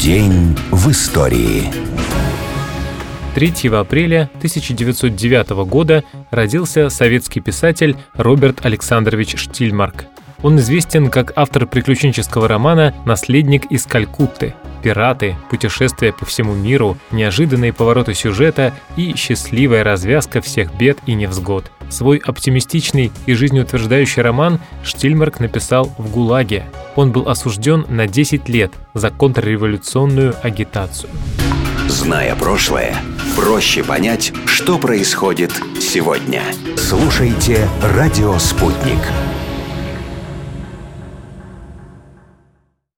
День в истории. 3 апреля 1909 года родился советский писатель Роберт Александрович Штильмарк. Он известен как автор приключенческого романа «Наследник из Калькутты». Пираты, путешествия по всему миру, неожиданные повороты сюжета и счастливая развязка всех бед и невзгод. Свой оптимистичный и жизнеутверждающий роман Штильмарк написал в ГУЛАГе. Он был осужден на 10 лет за контрреволюционную агитацию. Зная прошлое, проще понять, что происходит сегодня. Слушайте «Радио Спутник».